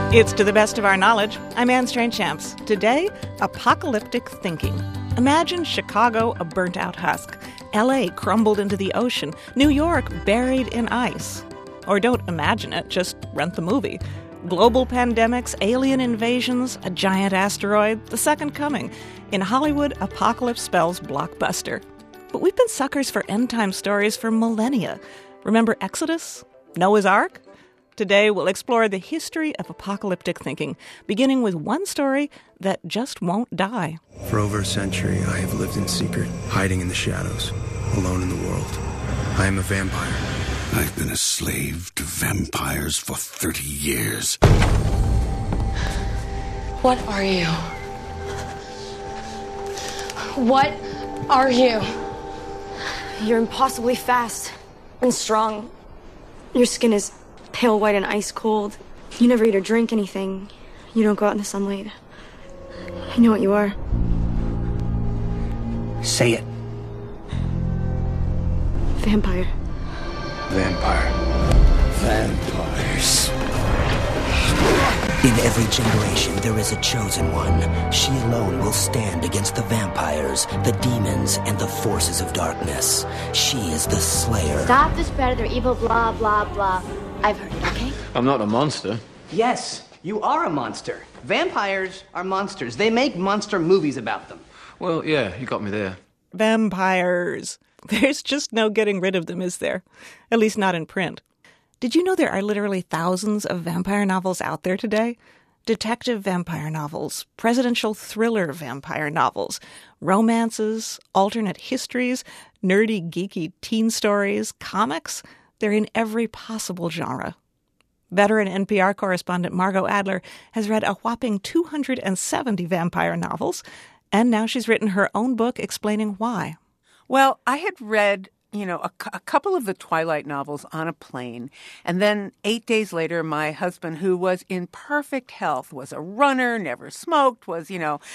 It's To the Best of Our Knowledge. I'm Anne Strange-Champs. Today, apocalyptic thinking. Imagine Chicago a burnt-out husk, L.A. crumbled into the ocean, New York buried in ice. Or don't imagine it, just rent the movie. Global pandemics, alien invasions, a giant asteroid, the second coming. In Hollywood, apocalypse spells blockbuster. But we've been suckers for end-time stories for millennia. Remember Exodus? Noah's Ark? Today, we'll explore the history of apocalyptic thinking, beginning with one story that just won't die. For over a century, I have lived in secret, hiding in the shadows, alone in the world. I am a vampire. I've been a slave to vampires for 30 years. What are you? What are you? You're impossibly fast and strong. Your skin is pale white and ice cold. You never eat or drink anything. You don't go out in the sunlight. I know what you are. Say it. Vampire. Vampire. Vampires. In every generation, there is a chosen one. She alone will stand against the vampires, the demons, and the forces of darkness. She is the Slayer. Stop the spread of their evil blah, blah, blah. I've heard it, okay? I'm not a monster. Yes, you are a monster. Vampires are monsters. They make monster movies about them. Well, yeah, you got me there. Vampires. There's just no getting rid of them, is there? At least not in print. Did you know there are literally thousands of vampire novels out there today? Detective vampire novels, presidential thriller vampire novels, romances, alternate histories, nerdy, geeky teen stories, comics. They're in every possible genre. Veteran NPR correspondent Margot Adler has read a whopping 270 vampire novels, and now she's written her own book explaining why. Well, I had read, a couple of the Twilight novels on a plane. And then 8 days later, my husband, who was in perfect health, was a runner, never smoked, was,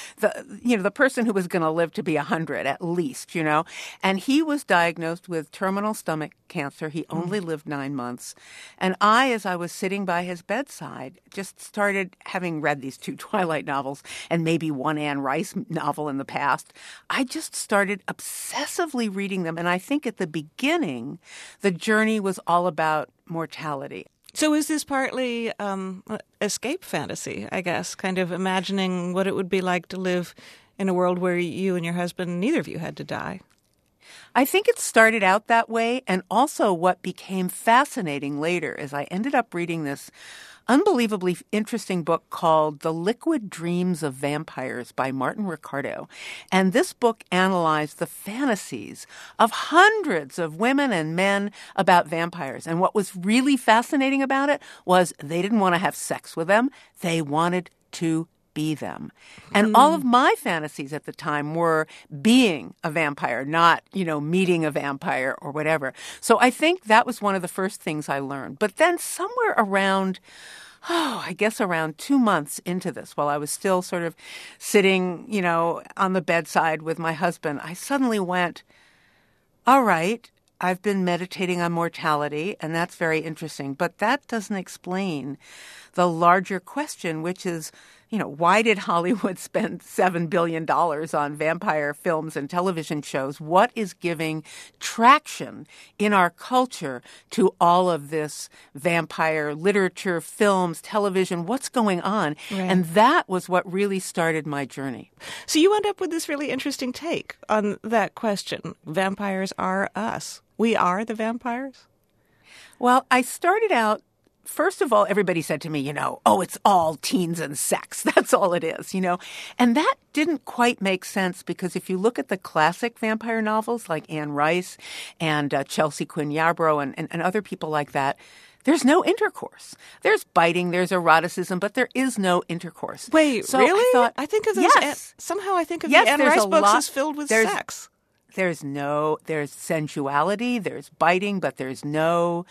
the person who was going to live to be 100 at least, And he was diagnosed with terminal stomach cancer. He only lived 9 months. And as I was sitting by his bedside, just started having read these 2 Twilight novels and maybe one Anne Rice novel in the past. I just started obsessively reading them. And I think at the beginning, the journey was all about mortality. So is this partly escape fantasy, I guess, kind of imagining what it would be like to live in a world where you and your husband, neither of you had to die? I think it started out that way, and also what became fascinating later is I ended up reading this unbelievably interesting book called The Liquid Dreams of Vampires by Martin Ricardo. And this book analyzed the fantasies of hundreds of women and men about vampires. And what was really fascinating about it was they didn't want to have sex with them. They wanted to be them. And all of my fantasies at the time were being a vampire, not, meeting a vampire or whatever. So I think that was one of the first things I learned. But then somewhere around, around 2 months into this, while I was still sort of sitting, on the bedside with my husband, I suddenly went, all right, I've been meditating on mortality, and that's very interesting. But that doesn't explain the larger question, which is, why did Hollywood spend $7 billion on vampire films and television shows? What is giving traction in our culture to all of this vampire literature, films, television? What's going on? Right. And that was what really started my journey. So you end up with this really interesting take on that question. Vampires are us. We are the vampires? Well, I started out, first of all, everybody said to me, it's all teens and sex. That's all it is, And that didn't quite make sense because if you look at the classic vampire novels like Anne Rice and Chelsea Quinn Yarbrough and other people like that, there's no intercourse. There's biting, there's eroticism, but there is no intercourse. Wait, so really? I thought, I think of those. Yes. Somehow I think of yes, the Anne Rice books as filled with sex. There's sensuality, there's biting, but there's no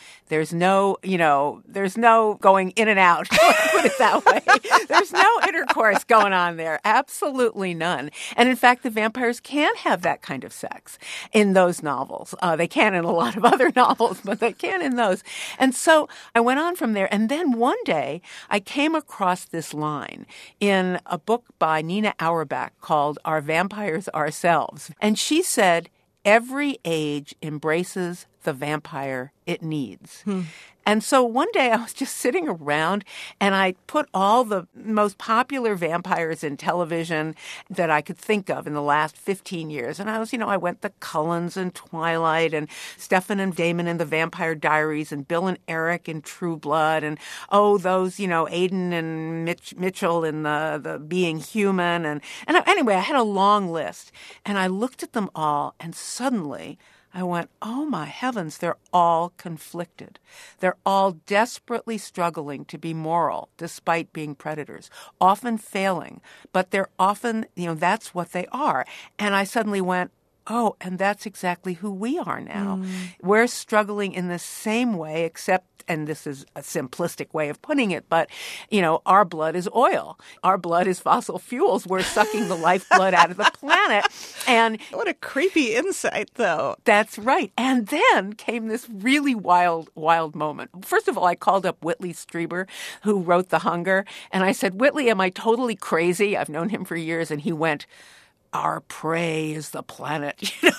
going in and out. Let's put it that way. There's no intercourse going on there. Absolutely none. And in fact, the vampires can have that kind of sex in those novels. They can in a lot of other novels, but they can in those. And so I went on from there. And then one day I came across this line in a book by Nina Auerbach called Are Vampires Ourselves? And she said, every age embraces the vampire it needs. And so one day I was just sitting around and I put all the most popular vampires in television that I could think of in the last 15 years. And I went the Cullens and Twilight and Stefan and Damon in The Vampire Diaries and Bill and Eric in True Blood and, those, Aiden and Mitchell in the Being Human. And anyway, I had a long list. And I looked at them all and suddenly I went, oh, my heavens, they're all conflicted. They're all desperately struggling to be moral despite being predators, often failing. But they're often, that's what they are. And I suddenly went, oh, and that's exactly who we are now. We're struggling in the same way, except, and this is a simplistic way of putting it, but, our blood is oil. Our blood is fossil fuels. We're sucking the lifeblood out of the planet. And what a creepy insight, though. That's right. And then came this really wild moment. First of all, I called up Whitley Strieber, who wrote The Hunger, and I said, Whitley, am I totally crazy? I've known him for years. And he went, our prey is the planet.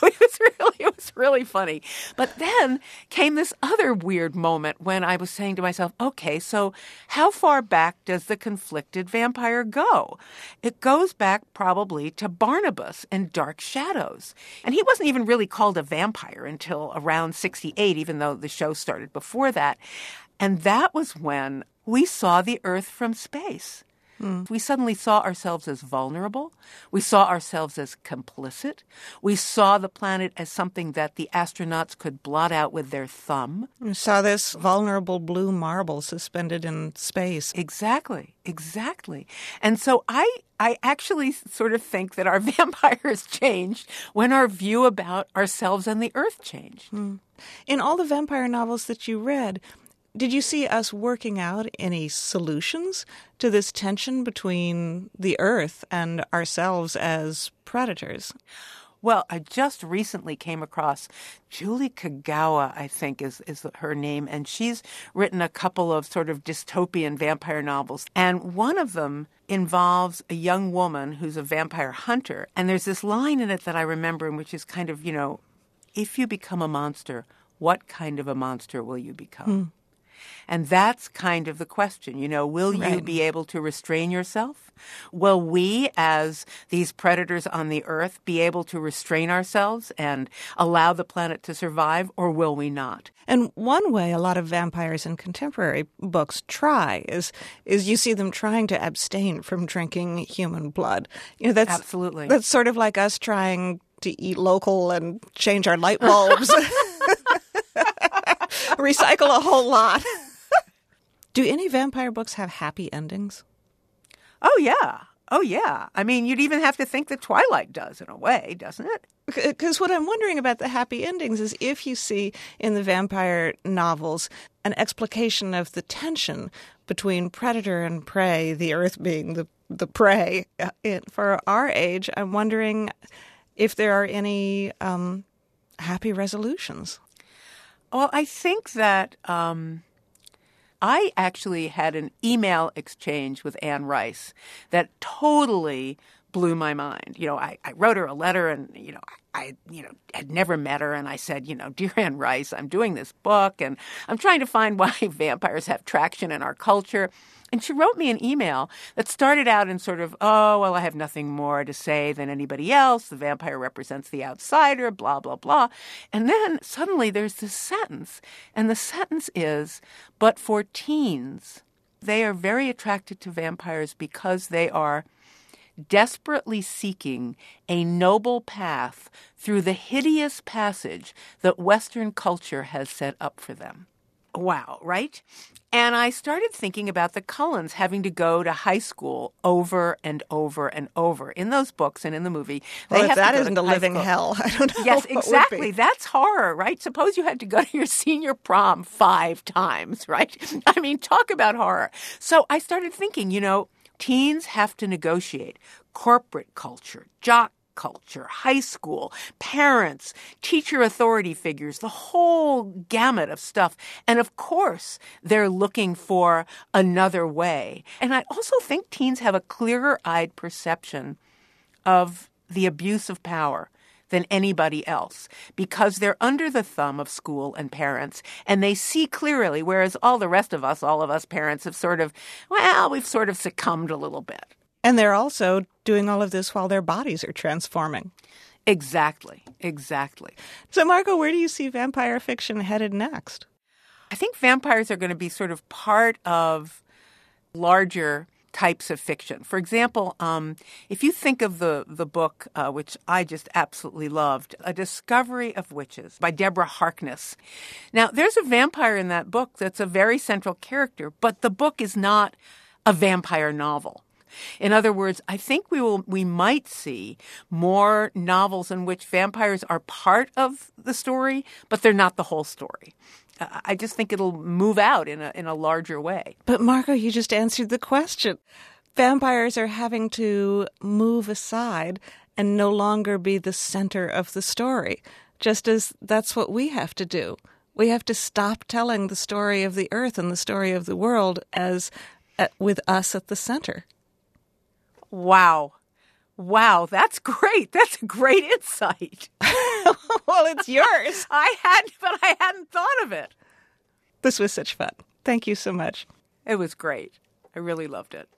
It was really funny. But then came this other weird moment when I was saying to myself, okay, so how far back does the conflicted vampire go? It goes back probably to Barnabas and Dark Shadows. And he wasn't even really called a vampire until around 68, even though the show started before that. And that was when we saw the Earth from space. We suddenly saw ourselves as vulnerable. We saw ourselves as complicit. We saw the planet as something that the astronauts could blot out with their thumb. We saw this vulnerable blue marble suspended in space. Exactly. And so I actually sort of think that our vampires changed when our view about ourselves and the Earth changed. In all the vampire novels that you read, did you see us working out any solutions to this tension between the Earth and ourselves as predators? Well, I just recently came across Julie Kagawa, I think is her name, and she's written a couple of sort of dystopian vampire novels. And one of them involves a young woman who's a vampire hunter. And there's this line in it that I remember, which is kind of, if you become a monster, what kind of a monster will you become? And that's kind of the question, will you be able to restrain yourself? Will we, as these predators on the Earth, be able to restrain ourselves and allow the planet to survive, or will we not? And one way a lot of vampires in contemporary books try is you see them trying to abstain from drinking human blood. That's absolutely. That's sort of like us trying to eat local and change our light bulbs. Recycle a whole lot. Do any vampire books have happy endings? Oh, yeah. I mean, you'd even have to think that Twilight does in a way, doesn't it? Because what I'm wondering about the happy endings is if you see in the vampire novels an explication of the tension between predator and prey, the Earth being the prey. For our age, I'm wondering if there are any happy resolutions. Well, I think that I actually had an email exchange with Anne Rice that totally blew my mind. I wrote her a letter and, I had never met her. And I said, dear Anne Rice, I'm doing this book and I'm trying to find why vampires have traction in our culture. And she wrote me an email that started out in sort of, oh, well, I have nothing more to say than anybody else. The vampire represents the outsider, blah, blah, blah. And then suddenly there's this sentence. And the sentence is, but for teens, they are very attracted to vampires because they are desperately seeking a noble path through the hideous passage that Western culture has set up for them. Wow, right? And I started thinking about the Cullens having to go to high school over and over and over. In those books and in the movie, well, they have that to go isn't to a high living school. hell. I don't know. Yes, what exactly. would be. That's horror, right? Suppose you had to go to your senior prom 5 times, right? I mean, talk about horror. So I started thinking, teens have to negotiate corporate culture, jock culture, high school, parents, teacher authority figures, the whole gamut of stuff. And of course, they're looking for another way. And I also think teens have a clearer-eyed perception of the abuse of power than anybody else because they're under the thumb of school and parents and they see clearly, whereas all of us parents have we've sort of succumbed a little bit. And they're also doing all of this while their bodies are transforming. Exactly. So, Margot, where do you see vampire fiction headed next? I think vampires are going to be sort of part of larger types of fiction. For example, if you think of the book, which I just absolutely loved, A Discovery of Witches by Deborah Harkness. Now, there's a vampire in that book that's a very central character, but the book is not a vampire novel. In other words, I think we might see more novels in which vampires are part of the story, but they're not the whole story. I just think it'll move out in a larger way. But Margot, you just answered the question. Vampires are having to move aside and no longer be the center of the story, just as that's what we have to do. We have to stop telling the story of the earth and the story of the world as with us at the center. Wow, that's great. That's a great insight. Well, it's yours. I hadn't thought of it. This was such fun. Thank you so much. It was great. I really loved it.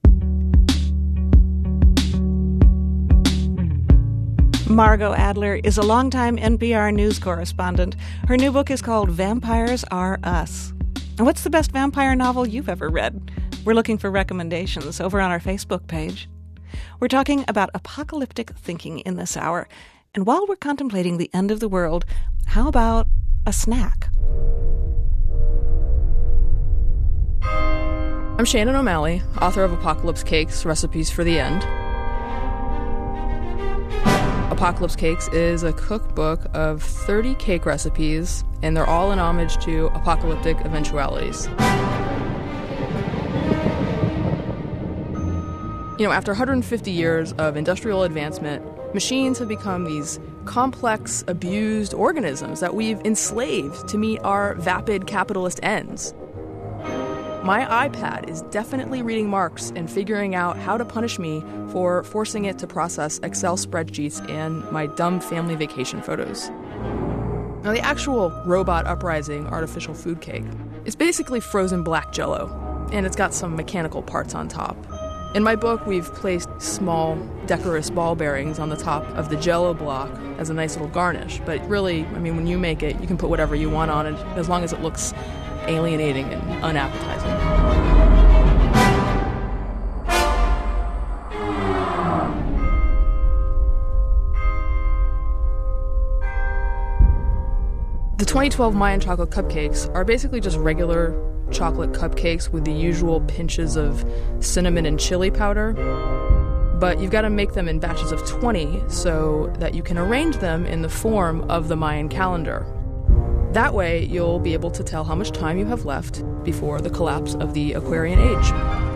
Margot Adler is a longtime NPR news correspondent. Her new book is called Vampires Are Us. And what's the best vampire novel you've ever read? We're looking for recommendations over on our Facebook page. We're talking about apocalyptic thinking in this hour. And while we're contemplating the end of the world, how about a snack? I'm Shannon O'Malley, author of Apocalypse Cakes, Recipes for the End. Apocalypse Cakes is a cookbook of 30 cake recipes, and they're all in homage to apocalyptic eventualities. After 150 years of industrial advancement, machines have become these complex, abused organisms that we've enslaved to meet our vapid capitalist ends. My iPad is definitely reading Marx and figuring out how to punish me for forcing it to process Excel spreadsheets and my dumb family vacation photos. Now, the actual robot uprising artificial food cake is basically frozen black Jell-O, and it's got some mechanical parts on top. In my book, we've placed small, decorous ball bearings on the top of the Jell-O block as a nice little garnish. But really, when you make it, you can put whatever you want on it, as long as it looks alienating and unappetizing. The 2012 Mayan chocolate cupcakes are basically just regular chocolate cupcakes with the usual pinches of cinnamon and chili powder. But you've got to make them in batches of 20 so that you can arrange them in the form of the Mayan calendar. That way, you'll be able to tell how much time you have left before the collapse of the Aquarian Age.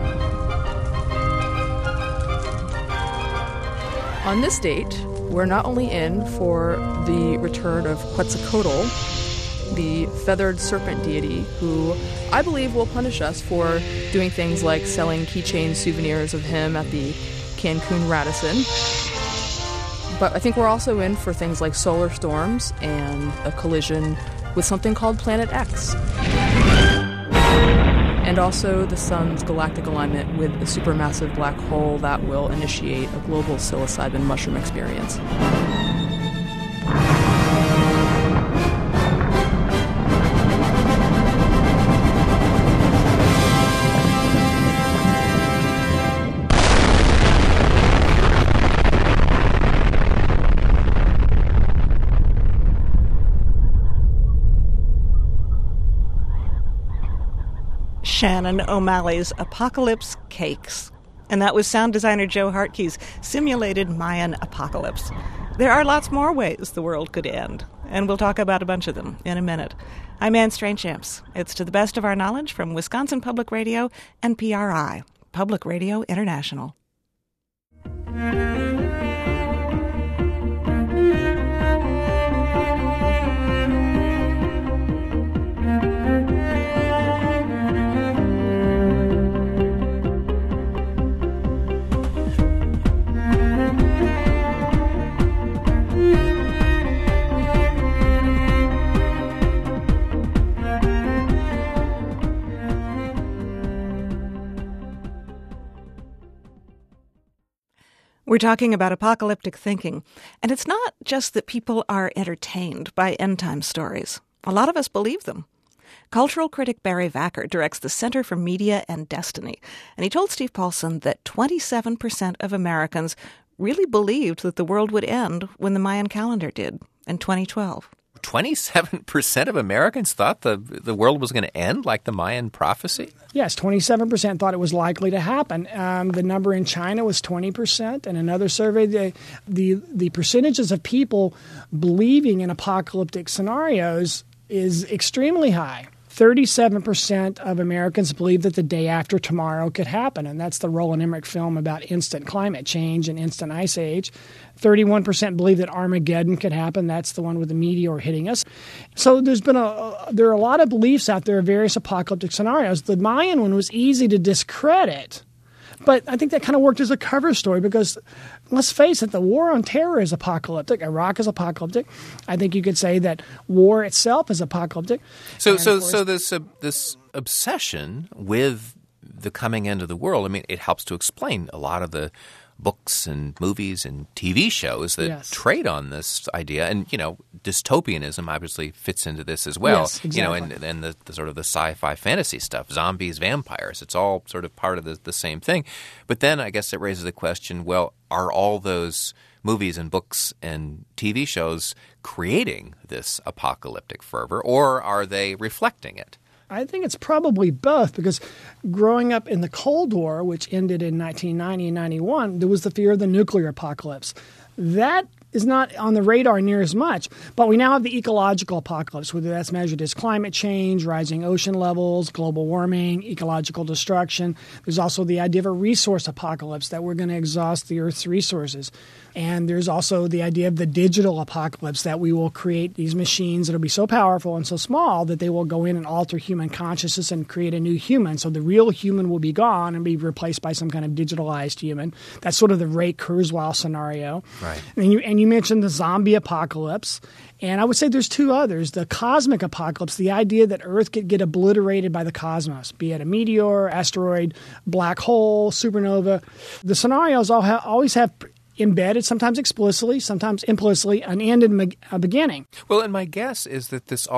On this date, we're not only in for the return of Quetzalcoatl, the feathered serpent deity who I believe will punish us for doing things like selling keychain souvenirs of him at the Cancun Radisson. But I think we're also in for things like solar storms and a collision with something called Planet X. And also the sun's galactic alignment with a supermassive black hole that will initiate a global psilocybin mushroom experience. Shannon O'Malley's Apocalypse Cakes. And that was sound designer Joe Hartke's simulated Mayan apocalypse. There are lots more ways the world could end, and we'll talk about a bunch of them in a minute. I'm Anne Strange-Champs. It's To the Best of Our Knowledge from Wisconsin Public Radio and PRI, Public Radio International. We're talking about apocalyptic thinking, and it's not just that people are entertained by end-time stories. A lot of us believe them. Cultural critic Barry Vacker directs the Center for Media and Destiny, and he told Steve Paulson that 27% of Americans really believed that the world would end when the Mayan calendar did in 2012. 27% of Americans thought the world was going to end like the Mayan prophecy? Yes, 27% thought it was likely to happen. The number in China was 20%. And another survey, the percentages of people believing in apocalyptic scenarios is extremely high. 37% of Americans believe that the day after tomorrow could happen, and that's the Roland Emmerich film about instant climate change and instant ice age. 31% believe that Armageddon could happen. That's the one with the meteor hitting us. So there are a lot of beliefs out there of various apocalyptic scenarios. The Mayan one was easy to discredit, but I think that kind of worked as a cover story because, let's face it, the war on terror is apocalyptic. Iraq is apocalyptic. I think you could say that war itself is apocalyptic. So this obsession with the coming end of the world, I mean, it helps to explain a lot of the books and movies and TV shows that trade on this idea. And, dystopianism obviously fits into this as well. Yes, exactly. And the sort of the sci-fi fantasy stuff, zombies, vampires, it's all sort of part of the same thing. But then I guess it raises the question, well, are all those movies and books and TV shows creating this apocalyptic fervor, or are they reflecting it? I think it's probably both because growing up in the Cold War, which ended in 1990 and 91, there was the fear of the nuclear apocalypse. That is not on the radar near as much. But we now have the ecological apocalypse, whether that's measured as climate change, rising ocean levels, global warming, ecological destruction. There's also the idea of a resource apocalypse, that we're going to exhaust the Earth's resources. And there's also the idea of the digital apocalypse, that we will create these machines that will be so powerful and so small that they will go in and alter human consciousness and create a new human. So the real human will be gone and be replaced by some kind of digitalized human. That's sort of the Ray Kurzweil scenario. Right. And you mentioned the zombie apocalypse. And I would say there's two others. The cosmic apocalypse, the idea that Earth could get obliterated by the cosmos, be it a meteor, asteroid, black hole, supernova. The scenarios always have embedded, sometimes explicitly, sometimes implicitly, an end and a beginning. Well, and my guess is that this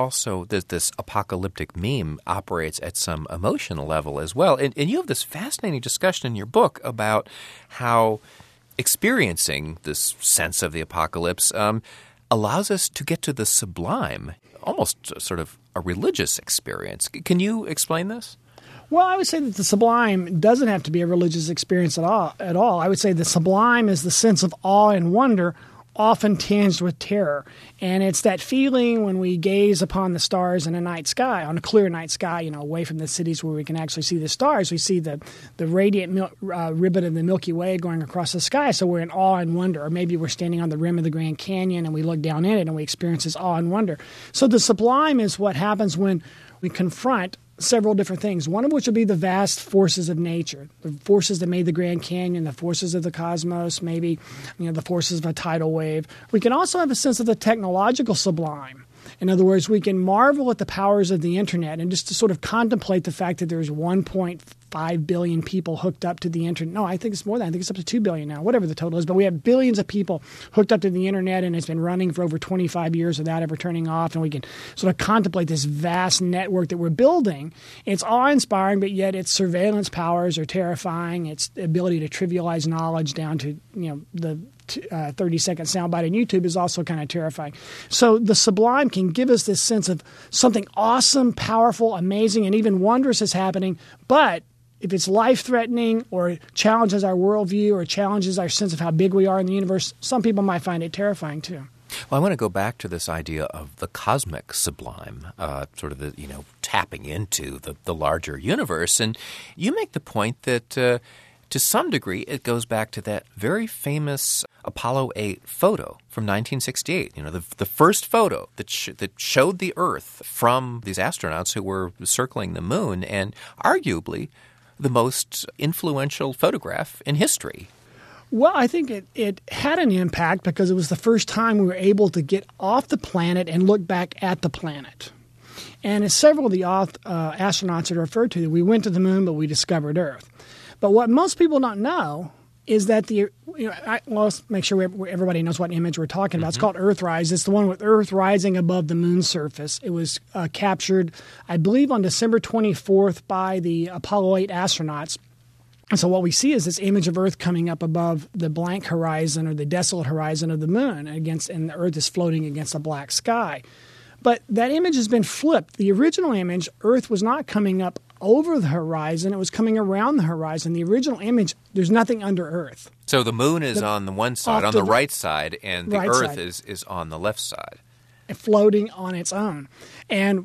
apocalyptic meme operates at some emotional level as well. And you have this fascinating discussion in your book about how experiencing this sense of the apocalypse allows us to get to the sublime, almost sort of a religious experience. Can you explain this? Well, I would say that the sublime doesn't have to be a religious experience at all. I would say the sublime is the sense of awe and wonder, often tinged with terror. And it's that feeling when we gaze upon the stars in a night sky, on a clear night sky, away from the cities where we can actually see the stars. We see the radiant ribbon of the Milky Way going across the sky, so we're in awe and wonder. Or maybe we're standing on the rim of the Grand Canyon and we look down in it and we experience this awe and wonder. So the sublime is what happens when we confront several different things, one of which would be the vast forces of nature, the forces that made the Grand Canyon, the forces of the cosmos, maybe the forces of a tidal wave. We can also have a sense of the technological sublime. In other words, we can marvel at the powers of the internet and just to sort of contemplate the fact that there's 1.5 billion people hooked up to the internet. No, I think it's more than that. I think it's up to 2 billion now, whatever the total is. But we have billions of people hooked up to the internet, and it's been running for over 25 years without ever turning off. And we can sort of contemplate this vast network that we're building. It's awe-inspiring, but yet its surveillance powers are terrifying. Its ability to trivialize knowledge down to the 30-second soundbite on YouTube is also kind of terrifying. So the sublime can give us this sense of something awesome, powerful, amazing, and even wondrous is happening. But if it's life-threatening or challenges our worldview or challenges our sense of how big we are in the universe, some people might find it terrifying too. Well, I want to go back to this idea of the cosmic sublime, sort of the, tapping into the larger universe. And you make the point that to some degree it goes back to that very famous Apollo 8 photo from 1968. The first photo that showed the Earth from these astronauts who were circling the moon, and arguably the most influential photograph in history. Well, I think it had an impact because it was the first time we were able to get off the planet and look back at the planet. And as several of the astronauts had referred to, we went to the moon, but we discovered Earth. But what most people don't know is that let's make sure everybody knows what image we're talking about. It's called Earthrise. It's the one with Earth rising above the moon's surface. It was captured, I believe, on December 24th by the Apollo 8 astronauts. And so what we see is this image of Earth coming up above the blank horizon or the desolate horizon of the moon, and the Earth is floating against a black sky. But that image has been flipped. The original image, Earth was not coming up over the horizon. It was coming around the horizon. The original image, there's nothing under Earth. So the moon is on the one side, on the right side, and the Earth is on the left side. Floating on its own. And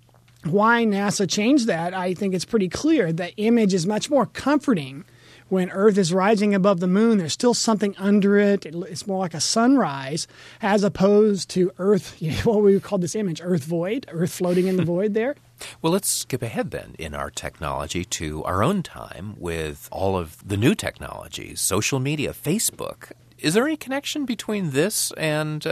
why NASA changed that, I think it's pretty clear. The image is much more comforting when Earth is rising above the moon. There's still something under it. It's more like a sunrise as opposed to Earth, what we would call this image, Earth void, Earth floating in the void there. Well, let's skip ahead then in our technology to our own time with all of the new technologies, social media, Facebook. Is there any connection between this and,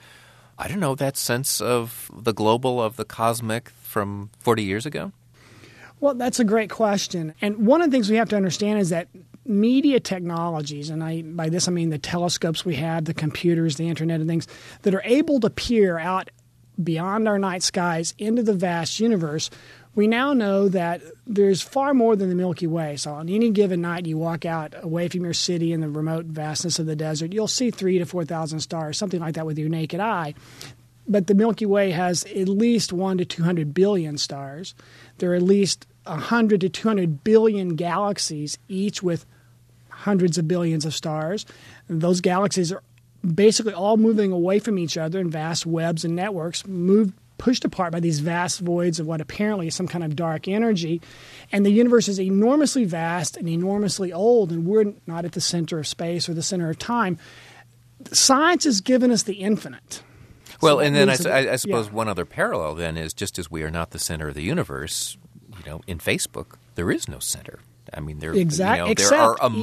that sense of the global, of the cosmic from 40 years ago? Well, that's a great question. And one of the things we have to understand is that media technologies, and by this I mean the telescopes we have, the computers, the internet and things, that are able to peer out beyond our night skies into the vast universe, we now know that there's far more than the Milky Way. So on any given night you walk out away from your city in the remote vastness of the desert, you'll see 3,000 to 4,000 stars, something like that with your naked eye. But the Milky Way has at least 1 to 200 billion stars. There are at least 100 to 200 billion galaxies, each with hundreds of billions of stars. And those galaxies are basically all moving away from each other in vast webs and networks, pushed apart by these vast voids of what apparently is some kind of dark energy. And the universe is enormously vast and enormously old, and we're not at the center of space or the center of time. Science has given us the infinite. Well, and then I suppose one other parallel then is just as we are not the center of the universe, in Facebook, there is no center. I mean, there are a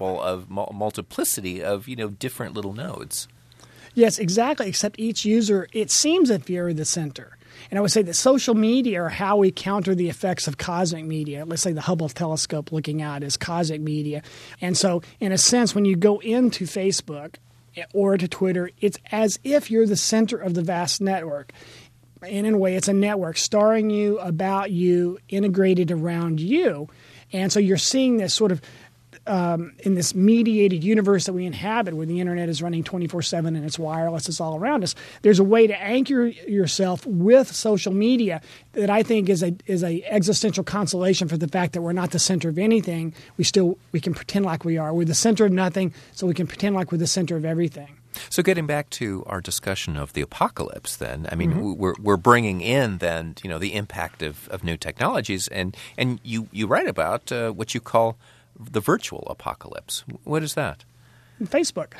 multiplicity of, different little nodes. Yes, exactly, except each user, it seems if you're the center. And I would say that social media are how we counter the effects of cosmic media. Let's say the Hubble telescope looking out is cosmic media. And so, in a sense, when you go into Facebook or to Twitter, it's as if you're the center of the vast network. And in a way, it's a network starring you, about you, integrated around you. And so you're seeing this sort of in this mediated universe that we inhabit, where the internet is running 24/7 and it's wireless, it's all around us. There's a way to anchor yourself with social media that I think is a existential consolation for the fact that we're not the center of anything. We can pretend like we are. We're the center of nothing, so we can pretend like we're the center of everything. So getting back to our discussion of the apocalypse then, I mean, we're bringing in then, the impact of new technologies, and you write about what you call the virtual apocalypse. What is that? Facebook.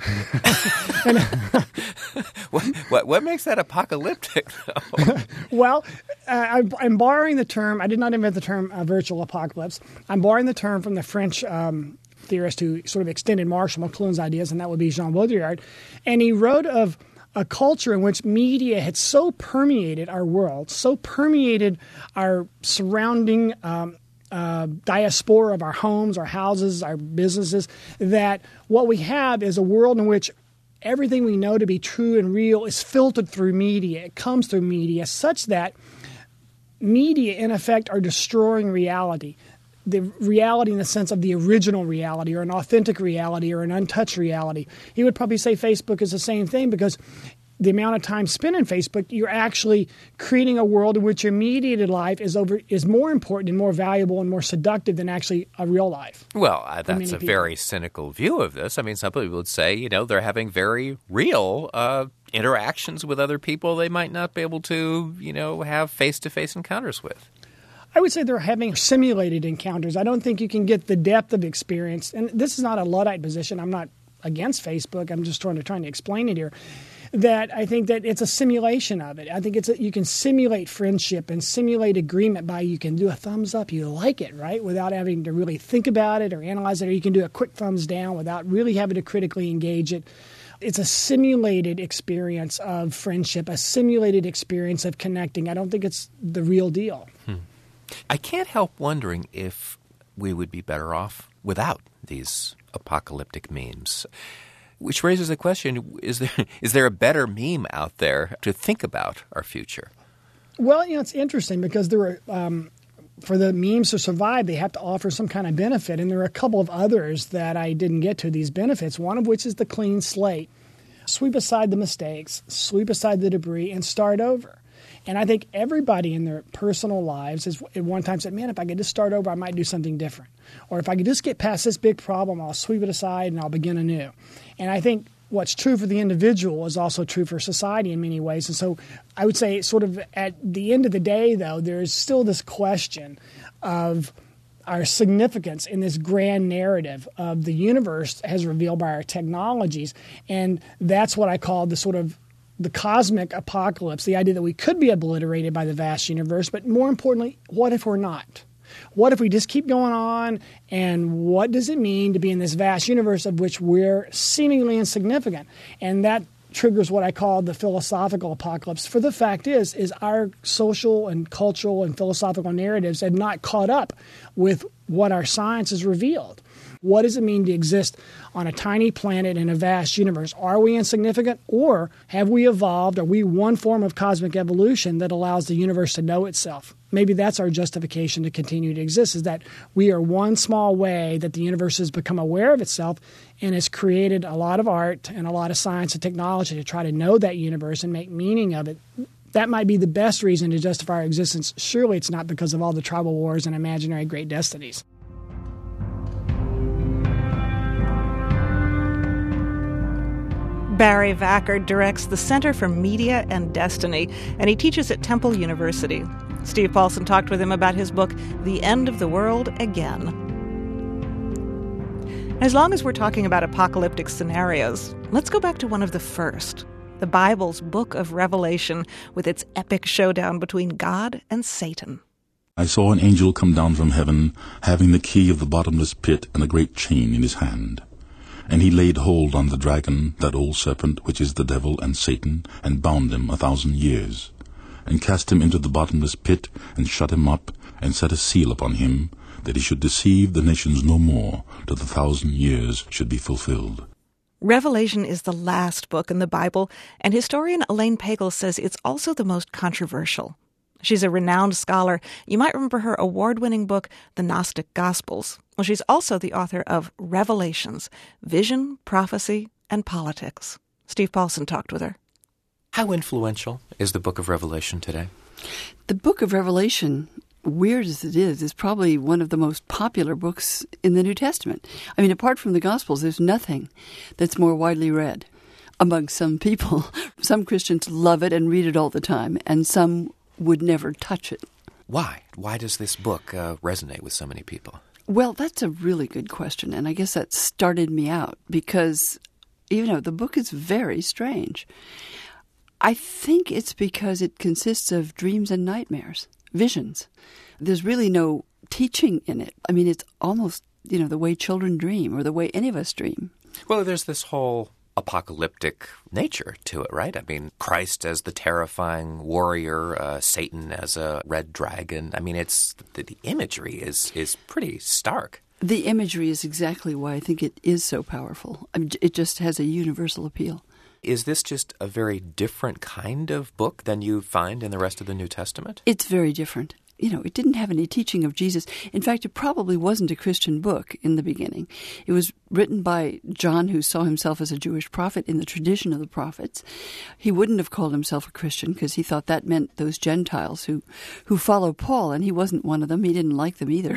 What makes that apocalyptic, though? Well, I'm borrowing the term. I did not invent the term virtual apocalypse. I'm borrowing the term from the French theorist who sort of extended Marshall McLuhan's ideas, and that would be Jean Baudrillard. And he wrote of a culture in which media had so permeated our world, so permeated our surrounding diaspora of our homes, our houses, our businesses, that what we have is a world in which everything we know to be true and real is filtered through media. It comes through media, such that media, in effect, are destroying reality. the reality in the sense of the original reality or an authentic reality or an untouched reality. He would probably say Facebook is the same thing because the amount of time spent in Facebook, you're actually creating a world in which your mediated life is more important and more valuable and more seductive than actually a real life. Well, that's a very cynical view of this. I mean, some people would say, they're having very real interactions with other people they might not be able to, have face-to-face encounters with. I would say they're having simulated encounters. I don't think you can get the depth of experience. And this is not a Luddite position. I'm not against Facebook. I'm just trying to explain it here. That I think that it's a simulation of it. I think you can simulate friendship and simulate agreement by you can do a thumbs up, you like it, right, without having to really think about it or analyze it, or you can do a quick thumbs down without really having to critically engage it. It's a simulated experience of friendship, a simulated experience of connecting. I don't think it's the real deal. I can't help wondering if we would be better off without these apocalyptic memes. Which raises the question, is there a better meme out there to think about our future? Well, it's interesting because there are, for the memes to survive, they have to offer some kind of benefit. And there are a couple of others that I didn't get to, these benefits, one of which is the clean slate. Sweep aside the mistakes, sweep aside the debris, and start over. And I think everybody in their personal lives has at one time said, man, if I could just start over, I might do something different. Or if I could just get past this big problem, I'll sweep it aside and I'll begin anew. And I think what's true for the individual is also true for society in many ways. And so I would say sort of at the end of the day, though, there's still this question of our significance in this grand narrative of the universe as revealed by our technologies. And that's what I call the cosmic apocalypse, the idea that we could be obliterated by the vast universe, but more importantly, what if we're not? What if we just keep going on, and what does it mean to be in this vast universe of which we're seemingly insignificant? And that triggers what I call the philosophical apocalypse. For the fact is our social and cultural and philosophical narratives have not caught up with what our science has revealed. What does it mean to exist on a tiny planet in a vast universe? Are we insignificant, or have we evolved? Are we one form of cosmic evolution that allows the universe to know itself? Maybe that's our justification to continue to exist, is that we are one small way that the universe has become aware of itself and has created a lot of art and a lot of science and technology to try to know that universe and make meaning of it. That might be the best reason to justify our existence. Surely it's not because of all the tribal wars and imaginary great destinies. Barry Vacker directs the Center for Media and Destiny, and he teaches at Temple University. Steve Paulson talked with him about his book, The End of the World Again. As long as we're talking about apocalyptic scenarios, let's go back to one of the first, the Bible's Book of Revelation, with its epic showdown between God and Satan. I saw an angel come down from heaven, having the key of the bottomless pit and a great chain in his hand. And he laid hold on the dragon, that old serpent, which is the devil and Satan, and bound him 1,000 years, and cast him into the bottomless pit, and shut him up, and set a seal upon him, that he should deceive the nations no more, till the 1,000 years should be fulfilled. Revelation is the last book in the Bible, and historian Elaine Pagel says it's also the most controversial. She's a renowned scholar. You might remember her award-winning book, The Gnostic Gospels. Well, she's also the author of Revelations, Vision, Prophecy, and Politics. Steve Paulson talked with her. How influential is the Book of Revelation today? The Book of Revelation, weird as it is probably one of the most popular books in the New Testament. I mean, apart from the Gospels, there's nothing that's more widely read among some people. Some Christians love it and read it all the time, and some would never touch it. Why? Why does this book resonate with so many people? Well, that's a really good question, and I guess that started me out because, the book is very strange. I think it's because it consists of dreams and nightmares, visions. There's really no teaching in it. I mean, it's almost, the way children dream or the way any of us dream. Well, there's this whole apocalyptic nature to it, right? I mean, Christ as the terrifying warrior, Satan as a red dragon. I mean, it's the imagery is pretty stark. The imagery is exactly why I think it is so powerful. I mean, it just has a universal appeal. Is this just a very different kind of book than you find in the rest of the New Testament? It's very different. it didn't have any teaching of Jesus. In fact, it probably wasn't a Christian book in the beginning. It was written by John, who saw himself as a Jewish prophet in the tradition of the prophets. He wouldn't have called himself a Christian because he thought that meant those Gentiles who follow Paul, and he wasn't one of them. He didn't like them either.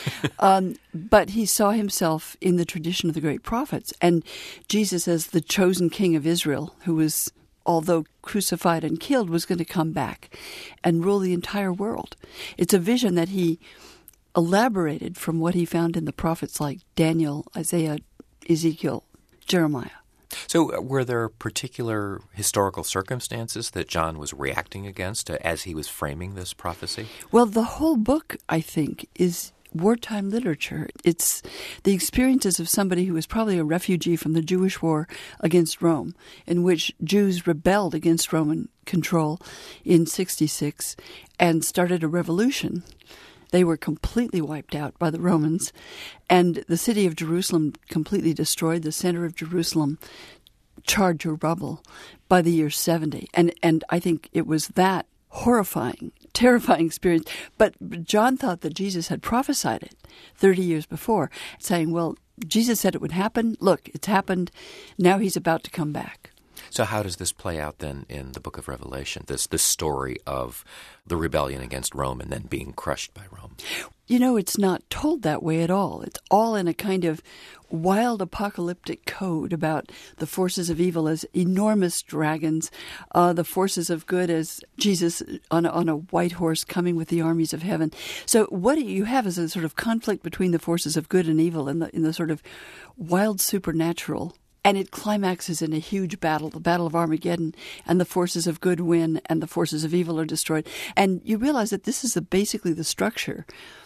But he saw himself in the tradition of the great prophets, and Jesus as the chosen king of Israel, who was, although crucified and killed, was going to come back and rule the entire world. It's a vision that he elaborated from what he found in the prophets like Daniel, Isaiah, Ezekiel, Jeremiah. So were there particular historical circumstances that John was reacting against as he was framing this prophecy? Well, the whole book, I think, is wartime literature. It's the experiences of somebody who was probably a refugee from the Jewish war against Rome, in which Jews rebelled against Roman control in 66 and started a revolution. They were completely wiped out by the Romans, and the city of Jerusalem completely destroyed, the center of Jerusalem charred to rubble by the year 70. And I think it was that horrifying, terrifying experience. But John thought that Jesus had prophesied it 30 years before, saying, well, Jesus said it would happen. Look, it's happened. Now he's about to come back. So how does this play out then in the book of Revelation, this story of the rebellion against Rome and then being crushed by Rome? It's not told that way at all. It's all in a kind of wild apocalyptic code about the forces of evil as enormous dragons, the forces of good as Jesus on a white horse coming with the armies of heaven. So what you have is a sort of conflict between the forces of good and evil in the sort of wild supernatural. And it climaxes in a huge battle, the Battle of Armageddon, and the forces of good win and the forces of evil are destroyed. And you realize that this is basically the structure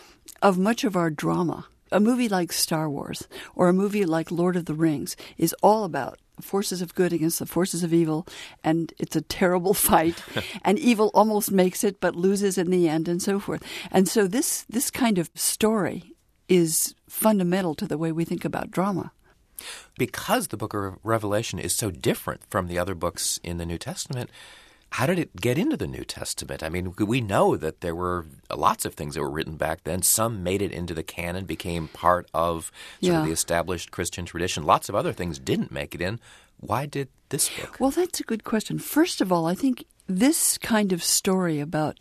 of much of our drama. A movie like Star Wars or a movie like Lord of the Rings is all about forces of good against the forces of evil, and it's a terrible fight, and evil almost makes it but loses in the end, and so forth. And so this kind of story is fundamental to the way we think about drama. Because the book of Revelation is so different from the other books in the New Testament, how did it get into the New Testament? I mean, we know that there were lots of things that were written back then. Some made it into the canon, became part of sort of the established Christian tradition. Lots of other things didn't make it in. Why did this book? Well, that's a good question. First of all, I think this kind of story about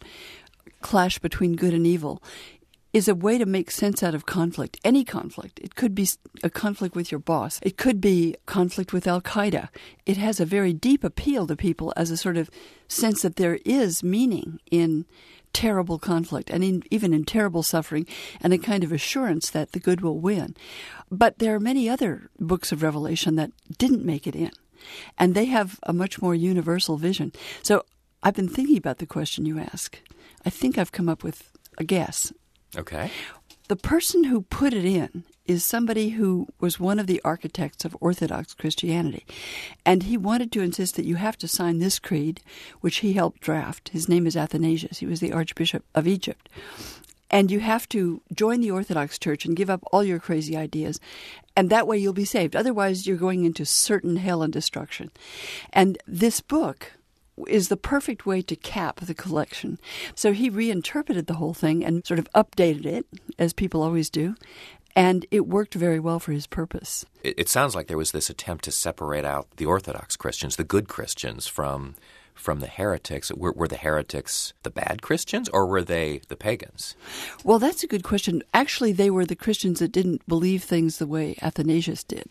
clash between good and evil is a way to make sense out of conflict, any conflict. It could be a conflict with your boss. It could be conflict with Al-Qaeda. It has a very deep appeal to people as a sort of sense that there is meaning in terrible conflict and even in terrible suffering, and a kind of assurance that the good will win. But there are many other books of Revelation that didn't make it in, and they have a much more universal vision. So I've been thinking about the question you ask. I think I've come up with a guess. Okay. The person who put it in is somebody who was one of the architects of Orthodox Christianity. And he wanted to insist that you have to sign this creed, which he helped draft. His name is Athanasius. He was the Archbishop of Egypt. And you have to join the Orthodox Church and give up all your crazy ideas. And that way you'll be saved. Otherwise, you're going into certain hell and destruction. And this book is the perfect way to cap the collection. So he reinterpreted the whole thing and sort of updated it, as people always do, and it worked very well for his purpose. It sounds like there was this attempt to separate out the Orthodox Christians, the good Christians, from the heretics. Were the heretics the bad Christians, or were they the pagans? Well, that's a good question. Actually, they were the Christians that didn't believe things the way Athanasius did.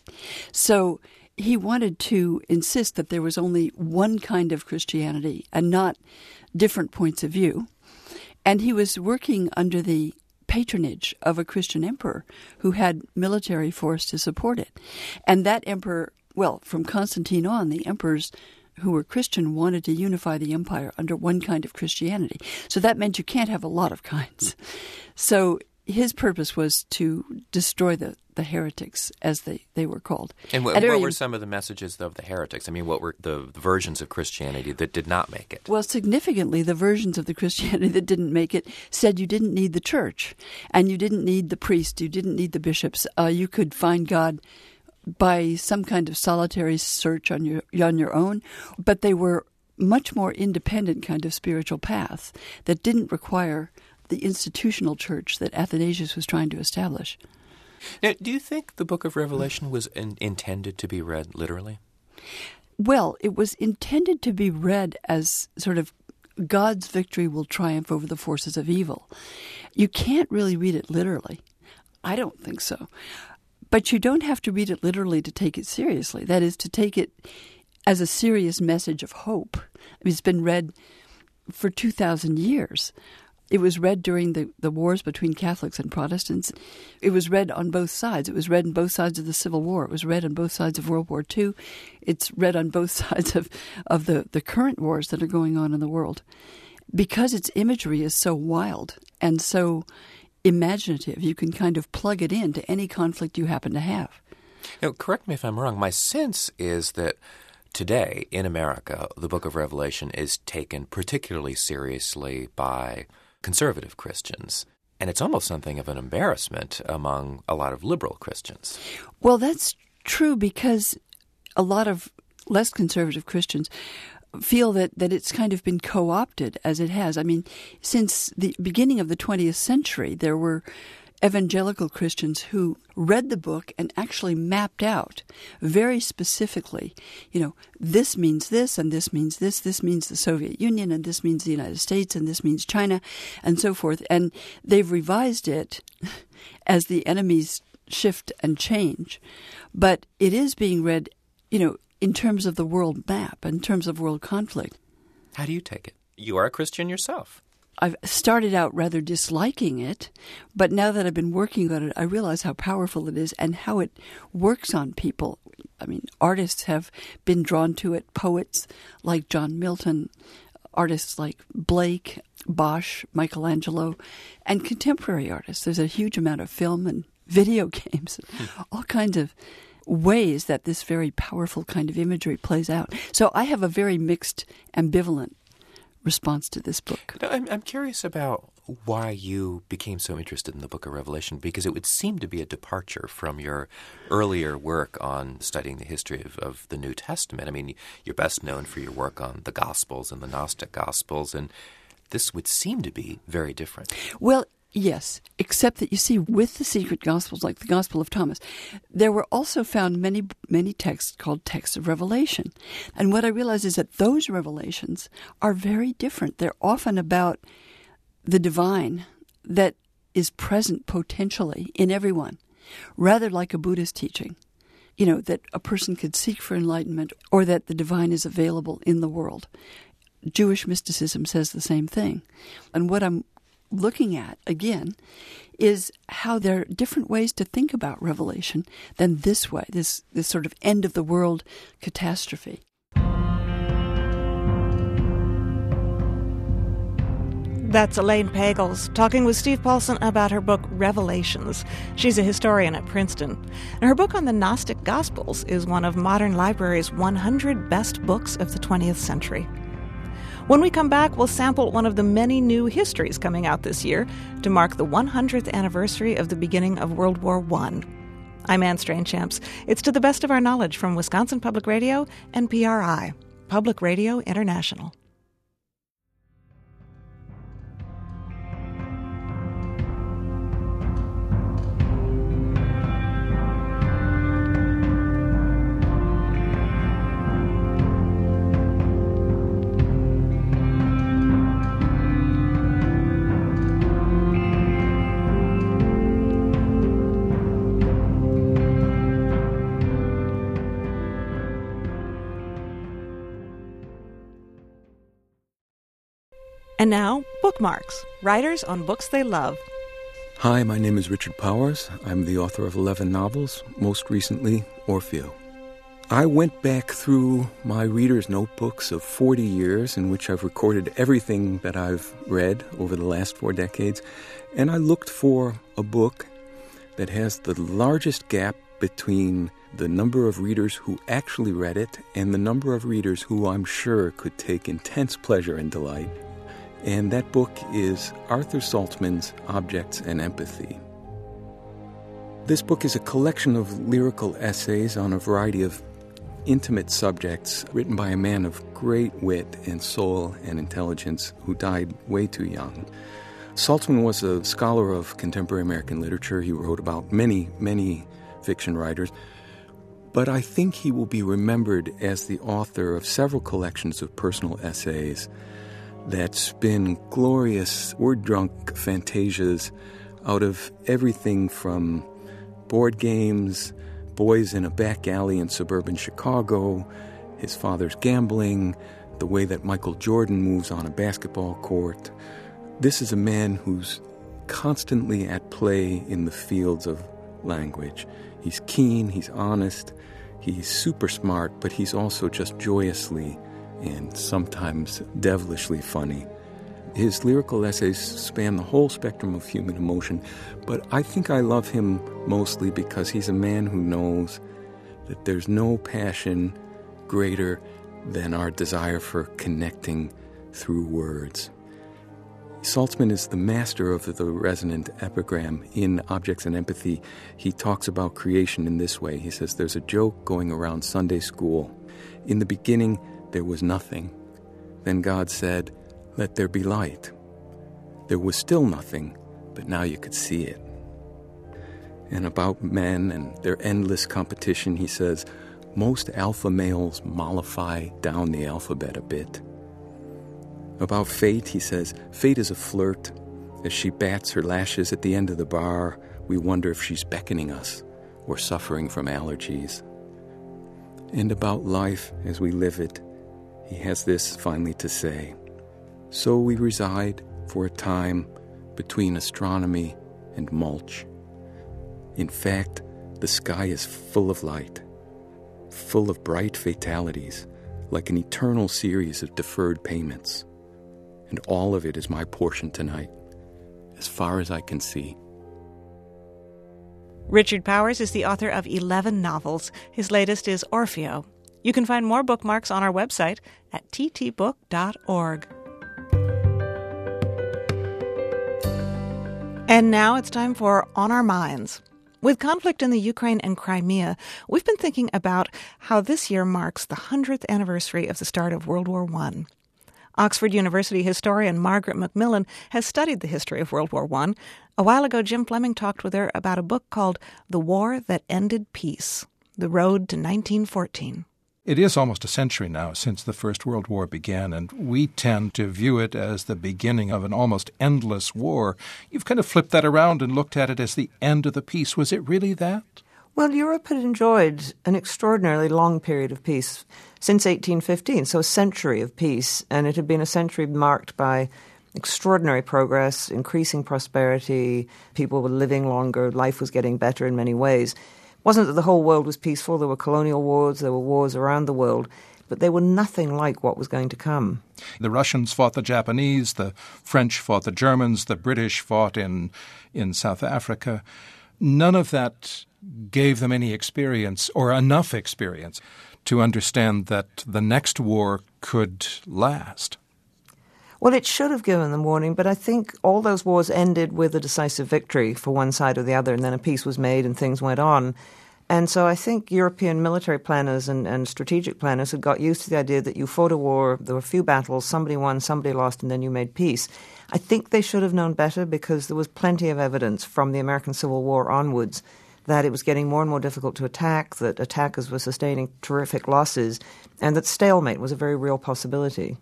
So he wanted to insist that there was only one kind of Christianity and not different points of view. And he was working under the patronage of a Christian emperor who had military force to support it. And that emperor, well, from Constantine on, the emperors who were Christian wanted to unify the empire under one kind of Christianity. So that meant you can't have a lot of kinds. So his purpose was to destroy the heretics, as they were called. And what were some of the messages of the heretics? I mean, what were the versions of Christianity that did not make it? Well, significantly, the versions of the Christianity that didn't make it said you didn't need the church, and you didn't need the priest, you didn't need the bishops. You could find God by some kind of solitary search on your own, but they were much more independent kind of spiritual paths that didn't require the institutional church that Athanasius was trying to establish. Now, do you think the book of Revelation was intended to be read literally? Well, it was intended to be read as sort of God's victory will triumph over the forces of evil. You can't really read it literally. I don't think so. But you don't have to read it literally to take it seriously. That is, to take it as a serious message of hope. I mean, it's been read for 2,000 years. It was read during the wars between Catholics and Protestants. It was read on both sides. It was read on both sides of the Civil War. It was read on both sides of World War II. It's read on both sides of the current wars that are going on in the world. Because its imagery is so wild and so imaginative, you can kind of plug it into any conflict you happen to have. Now, correct me if I'm wrong. My sense is that today in America, the book of Revelation is taken particularly seriously by conservative Christians. And it's almost something of an embarrassment among a lot of liberal Christians. Well, that's true because a lot of less conservative Christians feel that it's kind of been co-opted as it has. I mean, since the beginning of the 20th century, there were evangelical Christians who read the book and actually mapped out very specifically, this means this, and this means this means the Soviet Union, and this means the United States, and this means China, and so forth. And they've revised it as the enemies shift and change. But it is being read, in terms of the world map, in terms of world conflict. How do you take it? You are a Christian yourself. I've started out rather disliking it, but now that I've been working on it, I realize how powerful it is and how it works on people. I mean, artists have been drawn to it, poets like John Milton, artists like Blake, Bosch, Michelangelo, and contemporary artists. There's a huge amount of film and video games, all kinds of ways that this very powerful kind of imagery plays out. So I have a very mixed, ambivalent response to this book. Now, I'm curious about why you became so interested in the book of Revelation, because it would seem to be a departure from your earlier work on studying the history of the New Testament. I mean, you're best known for your work on the Gospels and the Gnostic Gospels, and this would seem to be very different. Well, yes, except that you see, with the secret Gospels, like the Gospel of Thomas, there were also found many, many texts called texts of Revelation. And what I realize is that those revelations are very different. They're often about the divine that is present potentially in everyone, rather like a Buddhist teaching, that a person could seek for enlightenment or that the divine is available in the world. Jewish mysticism says the same thing. And what I'm looking at, again, is how there are different ways to think about Revelation than this way, this sort of end-of-the-world catastrophe. That's Elaine Pagels talking with Steve Paulson about her book Revelations. She's a historian at Princeton. And her book on the Gnostic Gospels is one of Modern Library's 100 best books of the 20th century. When we come back, we'll sample one of the many new histories coming out this year to mark the 100th anniversary of the beginning of World War I. I'm Anne Strainchamps. It's to the best of our knowledge from Wisconsin Public Radio and PRI, Public Radio International. And now, Bookmarks, writers on books they love. Hi, my name is Richard Powers. I'm the author of 11 novels, most recently Orfeo. I went back through my reader's notebooks of 40 years in which I've recorded everything that I've read over the last 4 decades, and I looked for a book that has the largest gap between the number of readers who actually read it and the number of readers who I'm sure could take intense pleasure and delight. And that book is Arthur Saltzman's Objects and Empathy. This book is a collection of lyrical essays on a variety of intimate subjects written by a man of great wit and soul and intelligence who died way too young. Saltzman was a scholar of contemporary American literature. He wrote about many, many fiction writers. But I think he will be remembered as the author of several collections of personal essays that spin glorious, word-drunk fantasias out of everything from board games, boys in a back alley in suburban Chicago, his father's gambling, the way that Michael Jordan moves on a basketball court. This is a man who's constantly at play in the fields of language. He's keen, he's honest, he's super smart, but he's also just joyously and sometimes devilishly funny. His lyrical essays span the whole spectrum of human emotion, but I think I love him mostly because he's a man who knows that there's no passion greater than our desire for connecting through words. Saltzman is the master of the resonant epigram in Objects and Empathy. He talks about creation in this way. He says, there's a joke going around Sunday school. In the beginning, there was nothing. Then God said, let there be light. There was still nothing, but now you could see it. And about men and their endless competition, he says, most alpha males mollify down the alphabet a bit. About fate, he says, fate is a flirt. As she bats her lashes at the end of the bar, we wonder if she's beckoning us or suffering from allergies. And about life as we live it, he has this finally to say. So we reside for a time between astronomy and mulch. In fact, the sky is full of light, full of bright fatalities, like an eternal series of deferred payments. And all of it is my portion tonight, as far as I can see. Richard Powers is the author of 11 novels. His latest is Orfeo. You can find more bookmarks on our website at ttbook.org. And now it's time for On Our Minds. With conflict in the Ukraine and Crimea, we've been thinking about how this year marks the 100th anniversary of the start of World War I. Oxford University historian Margaret Macmillan has studied the history of World War I. A while ago, Jim Fleming talked with her about a book called The War That Ended Peace, The Road to 1914. It is almost a century now since the First World War began, and we tend to view it as the beginning of an almost endless war. You've kind of flipped that around and looked at it as the end of the peace. Was it really that? Well, Europe had enjoyed an extraordinarily long period of peace since 1815, so a century of peace, and it had been a century marked by extraordinary progress, increasing prosperity, people were living longer, life was getting better in many ways. It wasn't that the whole world was peaceful. There were colonial wars, there were wars around the world, but they were nothing like what was going to come. The Russians fought the Japanese, the French fought the Germans, the British fought in South Africa. None of that gave them any experience or enough experience to understand that the next war could last. Well, it should have given them warning, but I think all those wars ended with a decisive victory for one side or the other, and then a peace was made and things went on. And so I think European military planners and strategic planners had got used to the idea that you fought a war, there were a few battles, somebody won, somebody lost, and then you made peace. I think they should have known better because there was plenty of evidence from the American Civil War onwards that it was getting more and more difficult to attack, that attackers were sustaining terrific losses, and that stalemate was a very real possibility.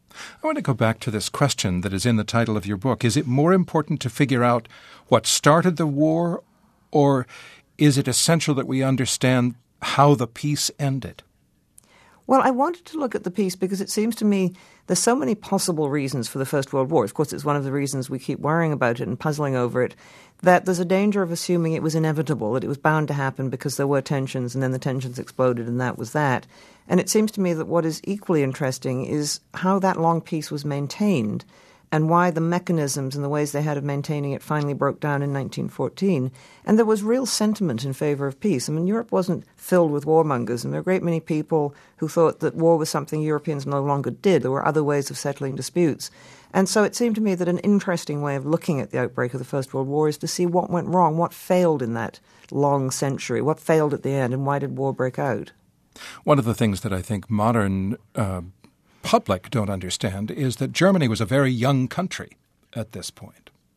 I want to go back to this question that is in the title of your book. Is it more important to figure out what started the war, or is it essential that we understand how the peace ended? Well, I wanted to look at the peace because it seems to me there's so many possible reasons for the First World War. Of course, it's one of the reasons we keep worrying about it and puzzling over it, that there's a danger of assuming it was inevitable, that it was bound to happen because there were tensions and then the tensions exploded and that was that. And it seems to me that what is equally interesting is how that long peace was maintained and why the mechanisms and the ways they had of maintaining it finally broke down in 1914. And there was real sentiment in favor of peace. I mean, Europe wasn't filled with warmongers, and there were a great many people who thought that war was something Europeans no longer did. There were other ways of settling disputes. And so it seemed to me that an interesting way of looking at the outbreak of the First World War is to see what went wrong, what failed in that long century, what failed at the end, and why did war break out? One of the things that I think modern public don't understand is that Germany was a very young country at this point.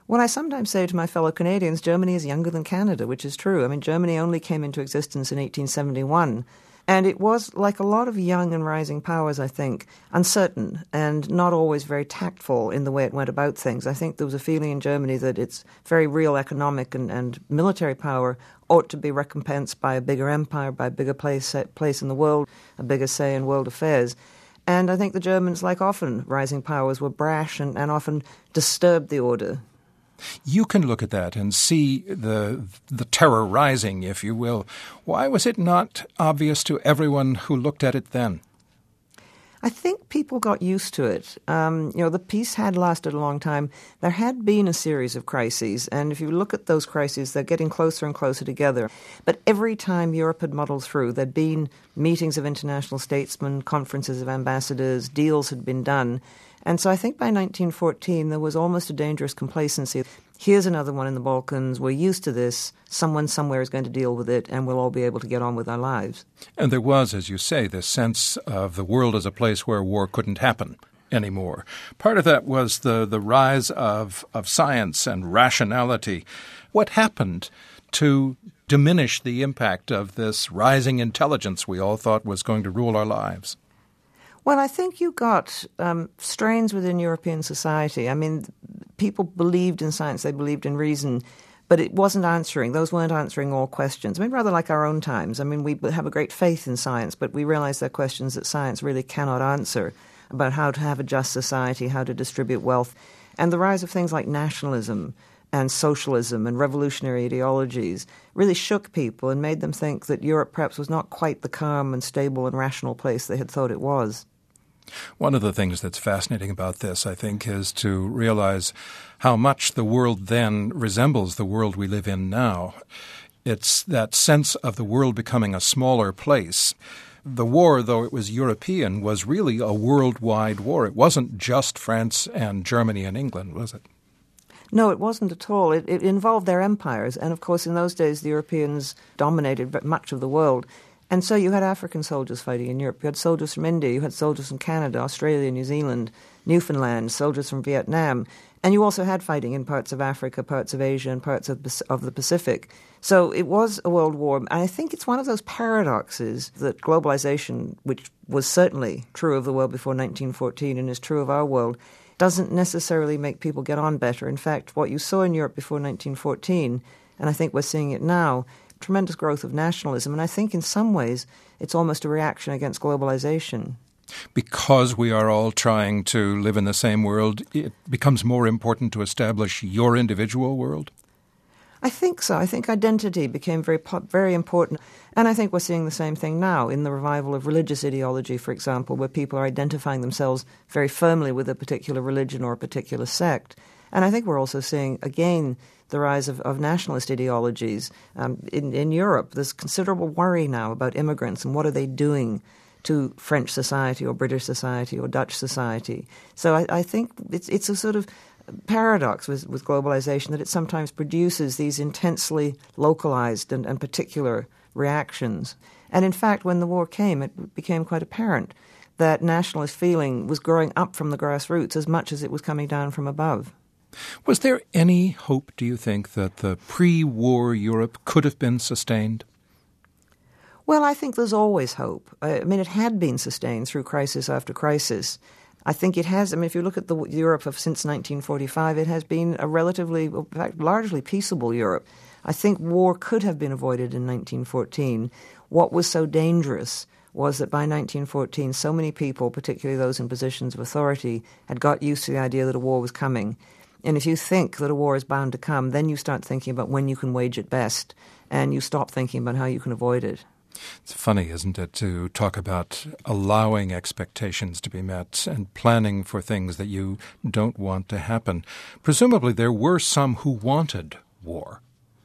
Well, I sometimes say to my fellow Canadians, Germany is younger than Canada, which is true. I mean, Germany only came into existence in 1871. And it was, like a lot of young and rising powers, I think, uncertain and not always very tactful in the way it went about things. I think there was a feeling in Germany that its very real economic and military power ought to be recompensed by a bigger empire, by a bigger place in the world, a bigger say in world affairs. And I think the Germans, like often rising powers, were brash and often disturbed the order. You can look at that and see the terror rising, if you will. Why was it not obvious to everyone who looked at it then? I think people got used to it. The peace had lasted a long time. There had been a series of crises, and if you look at those crises, they're getting closer and closer together. But every time Europe had muddled through, there'd been meetings of international statesmen, conferences of ambassadors, deals had been done. And so I think by 1914 there was almost a dangerous complacency. Here's another one in the Balkans. We're used to this. Someone somewhere is going to deal with it, and we'll all be able to get on with our lives. And there was, as you say, this sense of the world as a place where war couldn't happen anymore. Part of that was the rise of science and rationality. What happened to diminish the impact of this rising intelligence we all thought was going to rule our lives? Well, I think you got strains within European society. I mean, people believed in science, they believed in reason, but it wasn't answering. Those weren't answering all questions. I mean, rather like our own times. I mean, we have a great faith in science, but we realize there are questions that science really cannot answer about how to have a just society, how to distribute wealth. And the rise of things like nationalism and socialism and revolutionary ideologies really shook people and made them think that Europe perhaps was not quite the calm and stable and rational place they had thought it was. One of the things that's fascinating about this, I think, is to realize how much the world then resembles the world we live in now. It's that sense of the world becoming a smaller place. The war, though it was European, was really a worldwide war. It wasn't just France and Germany and England, was it? No, it wasn't at all. It involved their empires. And, of course, in those days, the Europeans dominated much of the world. And so you had African soldiers fighting in Europe. You had soldiers from India. You had soldiers from Canada, Australia, New Zealand, Newfoundland, soldiers from Vietnam. And you also had fighting in parts of Africa, parts of Asia, and parts of the Pacific. So it was a world war. And I think it's one of those paradoxes that globalization, which was certainly true of the world before 1914 and is true of our world, doesn't necessarily make people get on better. In fact, what you saw in Europe before 1914, and I think we're seeing it now, tremendous growth of nationalism. And I think in some ways it's almost a reaction against globalization. Because we are all trying to live in the same world, it becomes more important to establish your individual world? I think so. I think identity became very important. And I think we're seeing the same thing now in the revival of religious ideology, for example, where people are identifying themselves very firmly with a particular religion or a particular sect. And I think we're also seeing, again, the rise of nationalist ideologies. In Europe, there's considerable worry now about immigrants and what are they doing to French society or British society or Dutch society. So I think it's a sort of paradox with globalization that it sometimes produces these intensely localized and particular reactions. And in fact, when the war came, it became quite apparent that nationalist feeling was growing up from the grassroots as much as it was coming down from above. Was there any hope, do you think, that the pre-war Europe could have been sustained? Well, I think there's always hope. I mean, it had been sustained through crisis after crisis. I think it has. I mean, if you look at the Europe of since 1945, it has been a relatively, in fact, largely peaceable Europe. I think war could have been avoided in 1914. What was so dangerous was that by 1914, so many people, particularly those in positions of authority, had got used to the idea that a war was coming. And if you think that a war is bound to come, then you start thinking about when you can wage it best, and you stop thinking about how you can avoid it. It's funny, isn't it, to talk about allowing expectations to be met and planning for things that you don't want to happen. Presumably there were some who wanted war.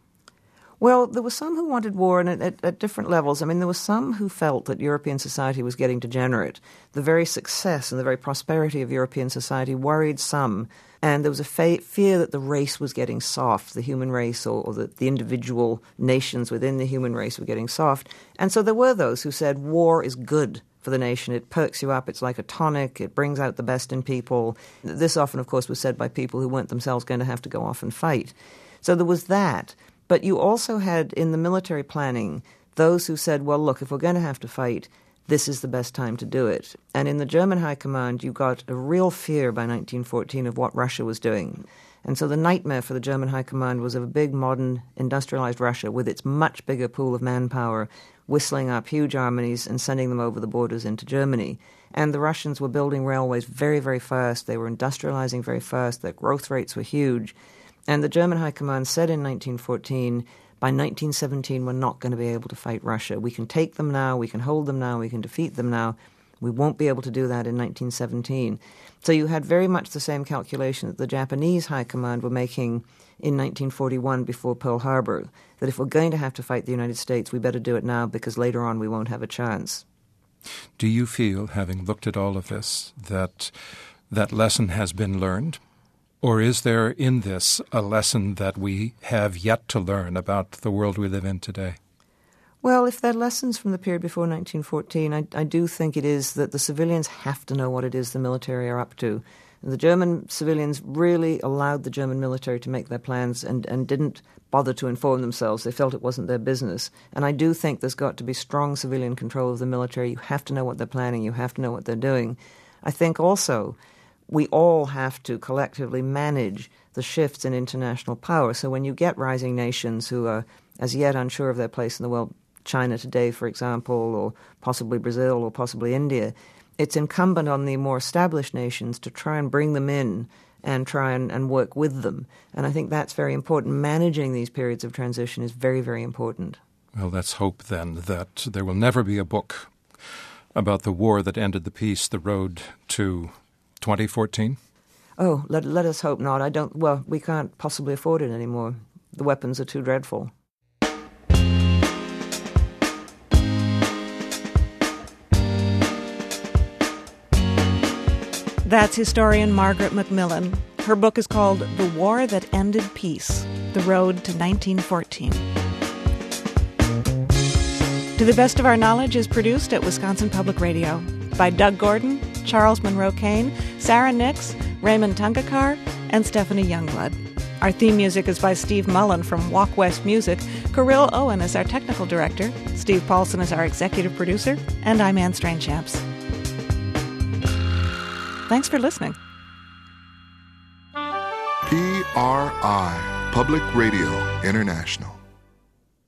Well, there were some who wanted war and at different levels. I mean, there were some who felt that European society was getting degenerate. The very success and the very prosperity of European society worried some, and there was a fear that the race was getting soft, the human race or the individual nations within the human race were getting soft. And so there were those who said war is good for the nation. It perks you up. It's like a tonic. It brings out the best in people. This often, of course, was said by people who weren't themselves going to have to go off and fight. So there was that. But you also had, in the military planning, those who said, well, look, if we're going to have to fight, this is the best time to do it. And in the German High Command, you got a real fear by 1914 of what Russia was doing. And so the nightmare for the German High Command was of a big, modern, industrialized Russia with its much bigger pool of manpower, whistling up huge armies and sending them over the borders into Germany. And the Russians were building railways very, very fast. They were industrializing very fast. Their growth rates were huge. And the German High Command said in 1914, by 1917, we're not going to be able to fight Russia. We can take them now, we can hold them now, we can defeat them now. We won't be able to do that in 1917. So you had very much the same calculation that the Japanese High Command were making in 1941 before Pearl Harbor, that if we're going to have to fight the United States, we better do it now because later on we won't have a chance. Do you feel, having looked at all of this, that that lesson has been learned? Or is there in this a lesson that we have yet to learn about the world we live in today? Well, if there are lessons from the period before 1914, I do think it is that the civilians have to know what it is the military are up to. And the German civilians really allowed the German military to make their plans and didn't bother to inform themselves. They felt it wasn't their business. And I do think there's got to be strong civilian control of the military. You have to know what they're planning. You have to know what they're doing. I think also we all have to collectively manage the shifts in international power. So when you get rising nations who are as yet unsure of their place in the world, China today, for example, or possibly Brazil or possibly India, it's incumbent on the more established nations to try and bring them in and try and work with them. And I think that's very important. Managing these periods of transition is very, very important. Well, let's hope then that there will never be a book about the war that ended the peace, The Road to 2014? Oh, let us hope not. We can't possibly afford it anymore. The weapons are too dreadful. That's historian Margaret Macmillan. Her book is called The War That Ended Peace, The Road to 1914. To the Best of Our Knowledge is produced at Wisconsin Public Radio by Doug Gordon, Charles Monroe Kane, Sarah Nix, Raymond Tungakar, and Stephanie Youngblood. Our theme music is by Steve Mullen from Walk West Music. Kirill Owen is our technical director. Steve Paulson is our executive producer. And I'm Anne Strainchamps. Thanks for listening. PRI, Public Radio International.